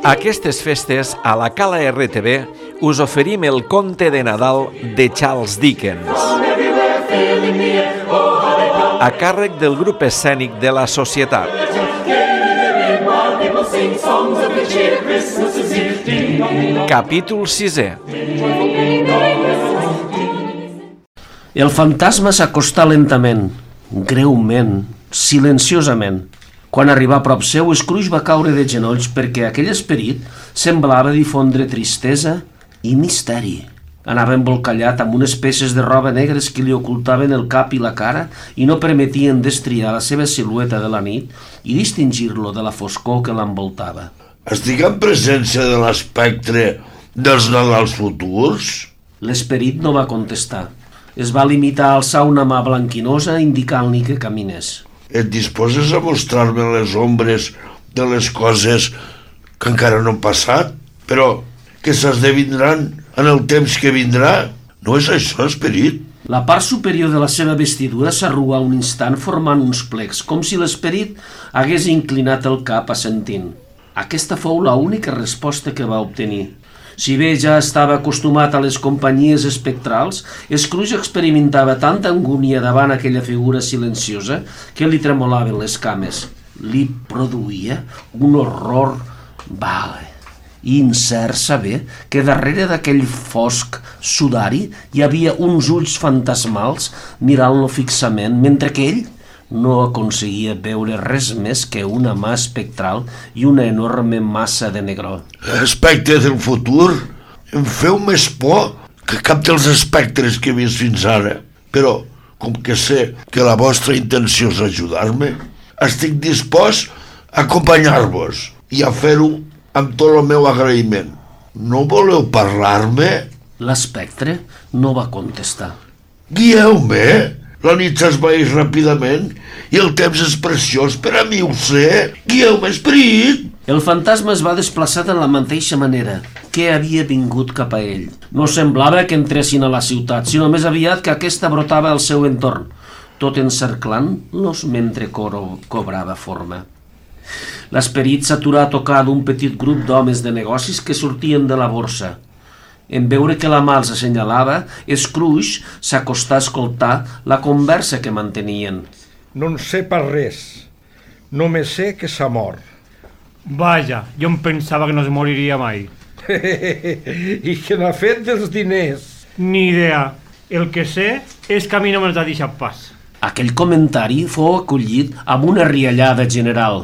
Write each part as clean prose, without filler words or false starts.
Aquestes festes, a la Cala RTV, us oferim el conte de Nadal de Charles Dickens, a càrrec del grup escènic de la Societat. Capítol 6è. El fantasma s'acostà lentament, greument, silenciosament. Quan arribà a prop seu, Scrooge va caure de genolls perquè aquell esperit semblava difondre tristesa i misteri. Anava embolcallat amb unes peces de roba negres que li ocultaven el cap i la cara i no permetien destriar la seva silueta de la nit i distingir-lo de la foscor que l'envoltava. Estic en presència de l'espectre dels Nadals futurs? L'esperit no va contestar. Es va limitar a alçar una mà blanquinosa indicant-li que caminés. Et disposes a mostrar-me les ombres de les coses que encara no han passat, però que s'esdevindran en el temps que vindrà? No és això, esperit? La part superior de la seva vestidura s'arrugà un instant formant uns plecs, com si l'esperit hagués inclinat el cap assentint. Aquesta fou l'única resposta que va obtenir. Si bé ja estava acostumat a les companyies espectrals, Scrooge experimentava tanta angúnia davant aquella figura silenciosa que li tremolaven les cames. Li produïa un horror vague i incert saber que darrere d'aquell fosc sudari hi havia uns ulls fantasmals mirant-lo fixament, mentre que ell no aconseguia veure res més que una mà espectral i una enorme massa de negror. Espectre del futur? Em feu més por que cap dels espectres que he vist fins ara. Però, com que sé que la vostra intenció és ajudar-me, estic dispost a acompanyar-vos i a fer-ho amb tot el meu agraïment. No voleu parlar-me? L'espectre no va contestar. Guieu-me! La nit s'esvaeix ràpidament i el temps és preciós per a mi, ho sé. Guieu-me, esperit! El fantasma es va desplaçar de la mateixa manera que havia vingut cap a ell. No semblava que entressin a la ciutat, sinó més aviat que aquesta brotava al seu entorn, tot encerclant-los mentre cobrava forma. L'esperit s'aturà a tocar d'un petit grup d'homes de negocis que sortien de la borsa. En veure que la mà els assenyalava, Scrooge s'acostà a escoltar la conversa que mantenien. No en sé pas res. Només sé que s'ha mort. Vaja, jo em pensava que no es moriria mai. I què n'ha fet dels diners? Ni idea. El que sé és que a mi no me'ls ha deixat pas. Aquell comentari fou acollit amb una riallada general.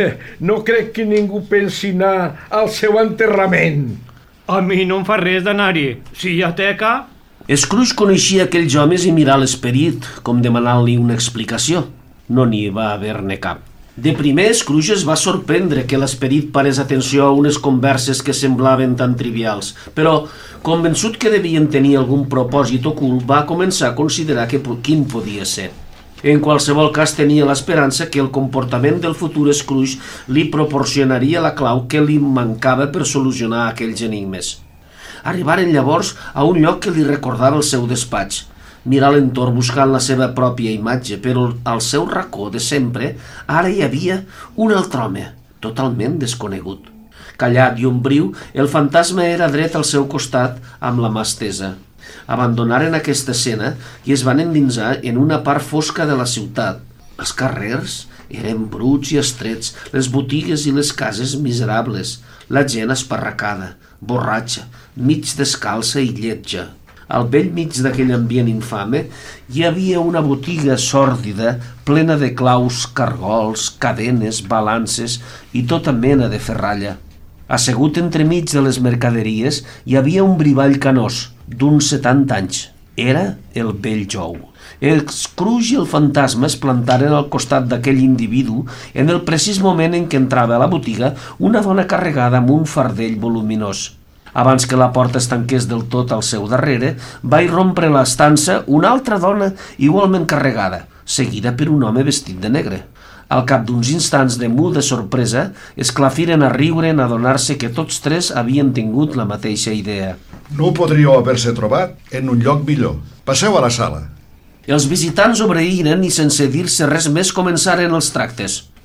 No crec que ningú pensi anar al seu enterrament. A mi no em fa res d'anar-hi. Si hi ha teca... Scrooge coneixia aquells homes i mirà l'esperit, com demanant-li una explicació. No n'hi va haver-ne cap. De primer, Scrooge es va sorprendre que l'esperit parés atenció a unes converses que semblaven tan trivials, però, convençut que devien tenir algun propòsit ocult, va començar a considerar quin podia ser. En qualsevol cas, tenia l'esperança que el comportament del futur Scrooge li proporcionaria la clau que li mancava per solucionar aquells enigmes. Arribaren llavors a un lloc que li recordava el seu despatx. Mirà l'entorn buscant la seva pròpia imatge, però al seu racó de sempre ara hi havia un altre home, totalment desconegut. Callat i ombriu, el fantasma era dret al seu costat amb la mà estesa. Abandonaren aquesta escena i es van endinsar en una part fosca de la ciutat. Els carrers eren bruts i estrets, les botigues i les cases miserables, la gent esparracada, borratxa, mig descalça i lletja. Al bell mig d'aquell ambient infame hi havia una botiga sòrdida plena de claus, cargols, cadenes, balances i tota mena de ferralla. Assegut entremig de les mercaderies hi havia un brivall canós d'uns 70 anys. Era el vell Joe. El Scrooge i el fantasma es plantaren al costat d'aquell individu en el precís moment en què entrava a la botiga una dona carregada amb un fardell voluminós. Abans que la porta es tanqués del tot al seu darrere, va irrompre l'estança una altra dona igualment carregada, seguida per un home vestit de negre. Al cap d'uns instants de muda sorpresa, esclafiren a riure en adonar-se que tots tres havien tingut la mateixa idea. No podríeu haver-se trobat en un lloc millor. Passeu a la sala. Els visitants obeïren i sense dir-se res més començaren els tractes.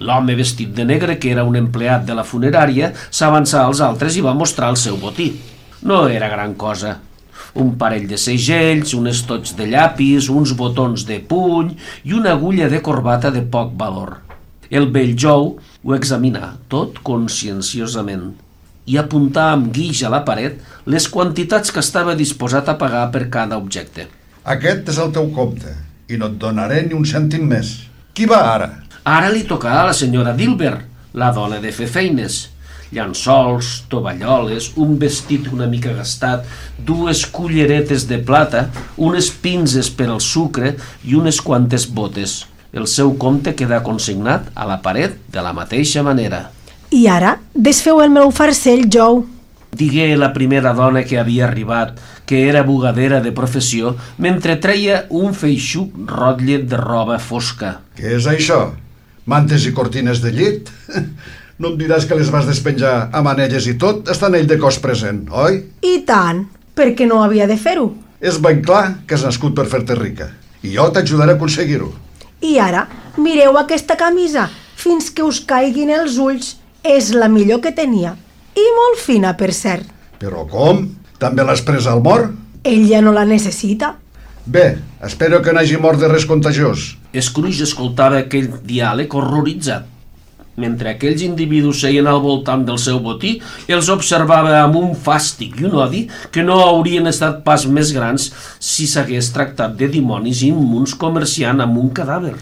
L'home vestit de negre, que era un empleat de la funerària, s'avançà als altres i va mostrar el seu botí. No era gran cosa. Un parell de segells, un estoig de llapis, uns botons de puny i una agulla de corbata de poc valor. El vell Joe ho examinà tot conscienciosament i apuntà amb guix a la paret les quantitats que estava disposat a pagar per cada objecte. Aquest és el teu compte i no et donaré ni un cèntim més. Qui va ara? Ara li tocà a la senyora Dilbert, la dona de fer feines. Llençols, tovalloles, un vestit una mica gastat, 2 culleretes de plata, unes pinces per al sucre i unes quantes botes. El seu compte queda consignat a la paret de la mateixa manera. I ara desfeu el meu farcell, Joe. Digué la primera dona que havia arribat, que era bugadera de professió, mentre treia un feixuc rotlle de roba fosca. Què és això? Mantes i cortines de llit? No em diràs que les vas despenjar a manelles i tot, estan ell de cos present, oi? I tant, perquè no havia de fer-ho. És ben clar que has nascut per fer-te rica, i jo t'ajudaré a aconseguir-ho. I ara, mireu aquesta camisa, fins que us caiguin els ulls. És la millor que tenia. I molt fina, per cert. Però com? També l'has pres al mort? Ell ja no la necessita. Bé, espero que n'hagi mort de res contagiós. Scrooge escoltava aquell diàleg horroritzat. Mentre aquells individus seien al voltant del seu botí, els observava amb un fàstic i un odi que no haurien estat pas més grans si s'hagués tractat de dimonis immuns comerciant amb un cadàver.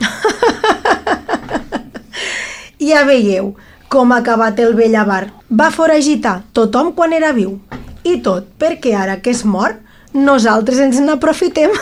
Ja veieu com ha acabat el vell avar. Va foragitar tothom quan era viu. I tot perquè ara que és mort, nosaltres ens n'aprofitem.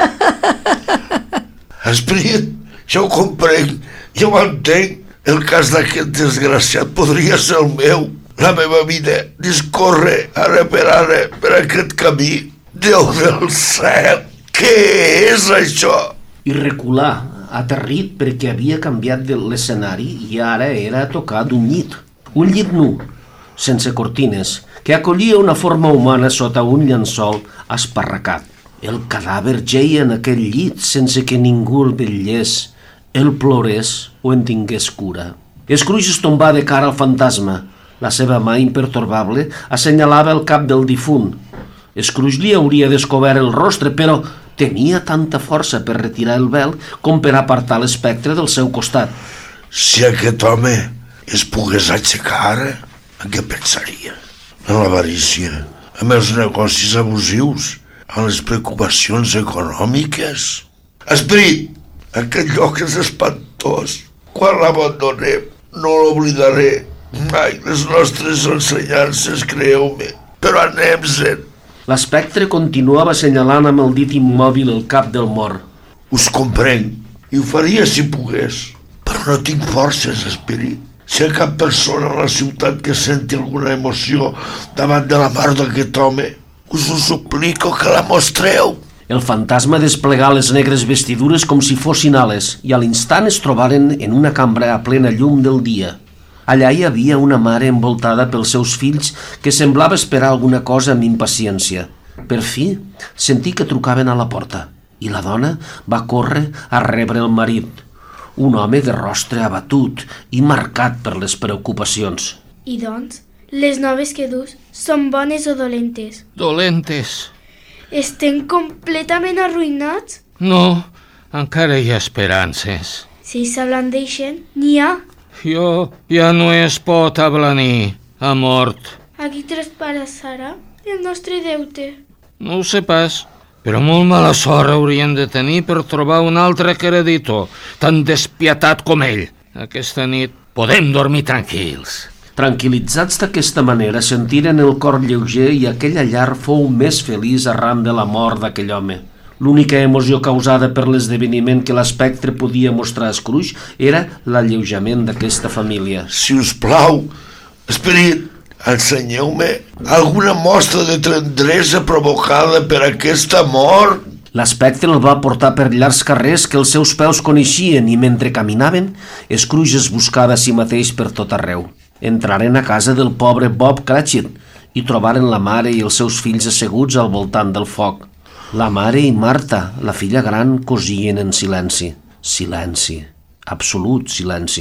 Esperit, ja ho comprenc, ja ho entenc. El cas d'aquest desgraciat podria ser el meu. La meva vida discorre ara per aquest camí. Déu del cel, què és això? I reculà, aterrit perquè havia canviat de l'escenari i ara era a tocar d'un llit. Un llit nu, sense cortines, que acollia una forma humana sota un llençol esparracat. El cadàver geia en aquell llit sense que ningú el vetllés, el plorés o en tingués cura. Scrooge es tombà de cara al fantasma. La seva mà impertorbable assenyalava el cap del difunt. Scrooge li hauria descobert el rostre, però tenia tanta força per retirar el vel com per apartar l'espectre del seu costat. Si aquest home es pogués aixecar ara, en què pensaria? En l'avarícia, en els negocis abusius, en les preocupacions econòmiques? Esperit, aquest lloc és espantós. Quan l'abandonem, no l'oblidaré mai. Les nostres ensenyances, creu-me, però anem-se'n. L'espectre continuava assenyalant amb el dit immòbil el cap del mort. Us comprenc, i ho faria si pogués, però no tinc forces, esperit. Si hi ha cap persona a la ciutat que senti alguna emoció davant de la mort d'aquest home, us ho suplico que la mostreu. El fantasma desplegà les negres vestidures com si fossin ales i a l'instant es trobaren en una cambra a plena llum del dia. Allà hi havia una mare envoltada pels seus fills que semblava esperar alguna cosa amb impaciència. Per fi, sentí que trucaven a la porta i la dona va córrer a rebre el marit, un home de rostre abatut i marcat per les preocupacions. I doncs, les noves que dus són bones o dolentes? Dolentes. Estem completament arruïnats? No, encara hi ha esperances. Si s'ablandeixen, n'hi ha. Jo ja no es pot ablanir, ha mort. A qui traspassarà el nostre deute? No ho sé pas, però molt mala sort haurien de tenir per trobar un altre creditor, tan despietat com ell. Aquesta nit podem dormir tranquils. Tranquil·litzats d'aquesta manera, sentiren el cor lleuger i aquella llar fou més feliç arran de la mort d'aquell home. L'única emoció causada per l'esdeveniment que l'espectre podia mostrar a Scrooge era l'alleujament d'aquesta família. Si us plau, esperit, ensenyeu-me alguna mostra de tendresa provocada per aquesta mort. L'espectre el va portar per llargs carrers que els seus peus coneixien i mentre caminaven, Scrooge es buscava a si mateix per tot arreu. Entraren a casa del pobre Bob Cratchit i trobaren la mare i els seus fills asseguts al voltant del foc. La mare i Marta, la filla gran, cosien en silenci. Silenci. Absolut silenci.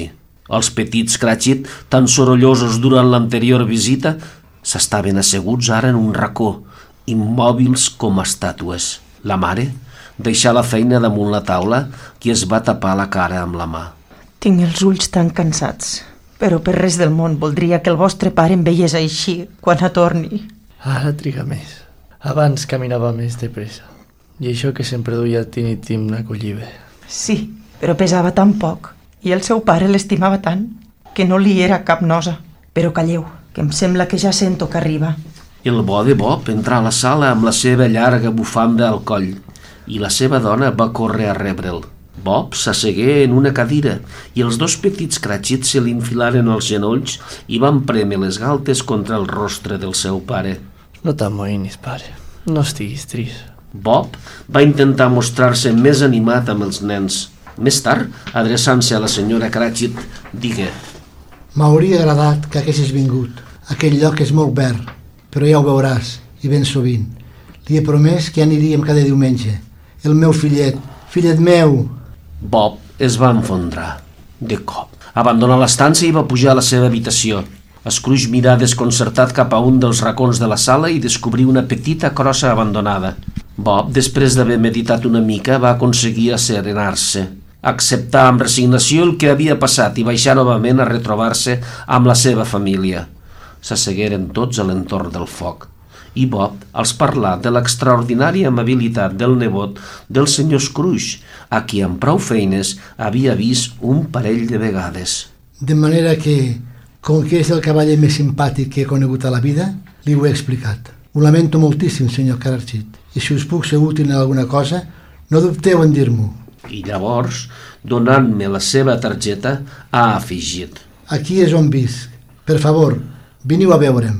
Els petits Cratchit, tan sorollosos durant l'anterior visita, s'estaven asseguts ara en un racó, immòbils com estàtues. La mare deixà la feina damunt la taula i es va tapar la cara amb la mà. Tinc els ulls tan cansats, però per res del món voldria que el vostre pare em veiés així quan torni. Ara triga més. Abans caminava més de pressa. I això que sempre duia Tiny-Tim l'acollir bé. Sí, però pesava tan poc i el seu pare l'estimava tant que no li era cap nosa. Però calleu, que em sembla que ja sento que arriba. El bo de Bob entrà a la sala amb la seva llarga bufanda al coll i la seva dona va córrer a rebre'l. Bob s'assegué en una cadira i els dos petits Cratchit se li infilaren als genolls i van prémer les galtes contra el rostre del seu pare. No t'amoïnis, pare. No estiguis trist. Bob va intentar mostrar-se més animat amb els nens. Més tard, adreçant-se a la senyora Cratchit, digué: M'hauria agradat que haguessis vingut. Aquell lloc és molt verd, però ja ho veuràs, i ben sovint. Li he promès que aniríem cada diumenge. El meu fillet meu... Bob es va enfondrar, de cop. Abandonà l'estança i va pujar a la seva habitació. Scrooge mirà desconcertat cap a un dels racons de la sala i descobrí una petita crossa abandonada. Bob, després d'haver meditat una mica, va aconseguir asserenar-se, acceptar amb resignació el que havia passat i baixar novament a retrobar-se amb la seva família. S'assegueren tots a l'entorn del foc i Bob els parlà de l'extraordinària amabilitat del nebot del senyor Scrooge, a qui amb prou feines havia vist un parell de vegades. De manera que, com que és el cavaller més simpàtic que he conegut a la vida, li ho he explicat. Ho lamento moltíssim, senyor Cratchit, i si us puc ser útil en alguna cosa, no dubteu en dir-m'ho. I llavors, donant-me la seva targeta, ha afegit: Aquí és on visc. Per favor, veniu a veure'm.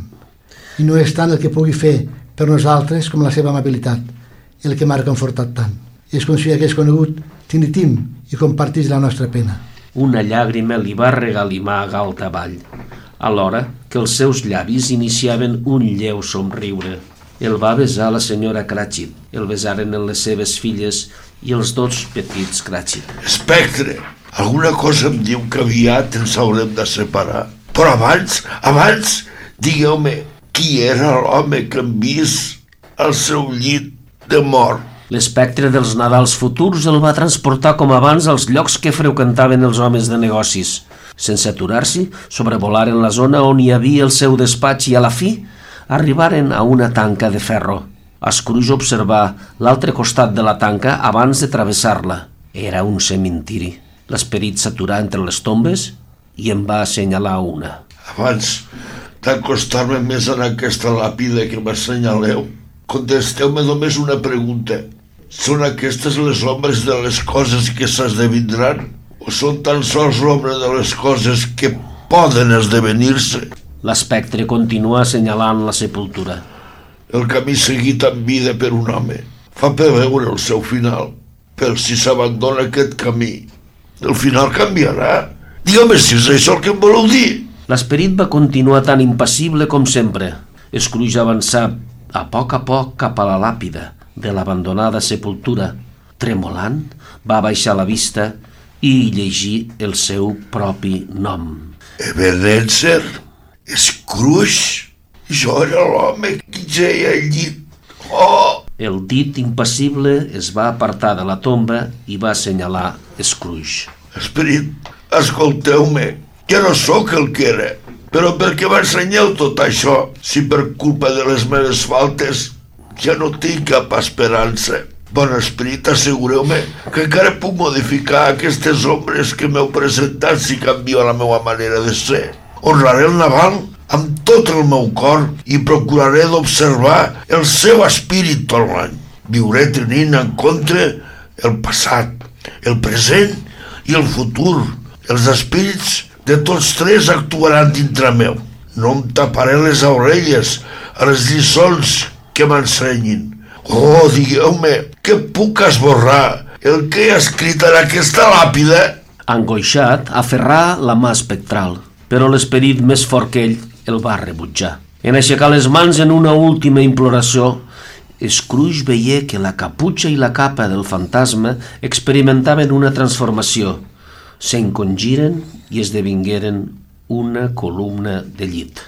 I no és tant el que pugui fer per nosaltres com la seva amabilitat, el que m'ha reconfortat tant. És com si hagués conegut Tiny-Tim i compartís la nostra pena. Una llàgrima li va regalimar galta avall, alhora que els seus llavis iniciaven un lleu somriure. El va besar la senyora Cratchit, el besaren en les seves filles i els dos petits Cratchit. Espectre, alguna cosa em diu que aviat ens haurem de separar. Però abans, digueu-me, qui era l'home que hem vist al seu llit de mort? L'espectre dels Nadals futurs el va transportar com abans als llocs que freqüentaven els homes de negocis. Sense aturar-s'hi, sobrevolaren la zona on hi havia el seu despatx i a la fi arribaren a una tanca de ferro. Scrooge observà l'altre costat de la tanca abans de travessar-la. Era un cementiri. L'esperit s'aturà entre les tombes i em va assenyalar una. Abans d'acostar-me més en aquesta làpida que m'assenyaleu, contesteu-me només una pregunta. Són aquestes les ombres de les coses que s'esdevindran? O són tan sols l'ombra de les coses que poden esdevenir-se? L'espectre continua assenyalant la sepultura. El camí seguit en vida per un home fa preveure el seu final. Però si s'abandona aquest camí, el final canviarà. Digue'm si és això el que em voleu dir. L'esperit va continuar tan impassible com sempre. Scrooge avançà a poc cap a la làpida de l'abandonada sepultura. Tremolant, va baixar la vista i llegir el seu propi nom. Ebenezer Scrooge? Jo era l'home que jeia al llit. Oh! El dit impassible es va apartar de la tomba i va assenyalar Scrooge. Esperit, escolteu-me, que no sóc el que era. Però per què m'ensenyeu tot això, si per culpa de les meves faltes ja no tinc cap esperança? Bon esperit, assegureu-me que encara puc modificar aquestes ombres que m'heu presentat si canvio la meva manera de ser. Honraré el Naval amb tot el meu cor i procuraré d'observar el seu espírit tot l'any. Viuré tenint en compte el passat, el present i el futur. Els espírits de tots tres actuaran dintre meu. No em taparé les orelles a les lliçons que m'ensenyin. Oh, digueu-me, que puc esborrar el que he escrit en aquesta làpida? Angoixat, aferrà la mà espectral, però l'esperit més fort que ell el va rebutjar. En aixecar les mans en una última imploració, Scrooge veia que la caputxa i la capa del fantasma experimentaven una transformació. s'encongiren i esdevingueren una columna de llit.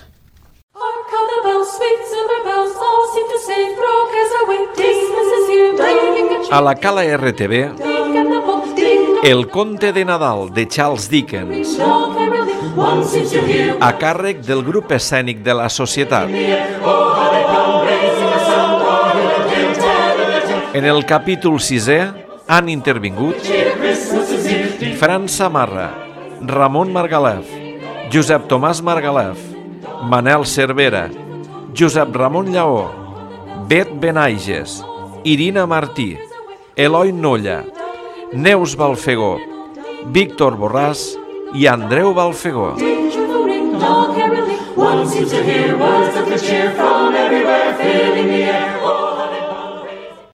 A la Cala RTV, El conte de Nadal de Charles Dickens, a càrrec del grup escènic de la Societat. En el capítol 6è han intervingut Fran Samarra, Ramon Margalef, Josep Tomàs Margalef, Manel Cervera, Josep Ramon Lleó, Bet Benaiges, Irina Martí, Eloi Nolla, Neus Balfegó, Víctor Borràs i Andreu Balfegó. One seems to hear words of the cheer from everywhere, filling the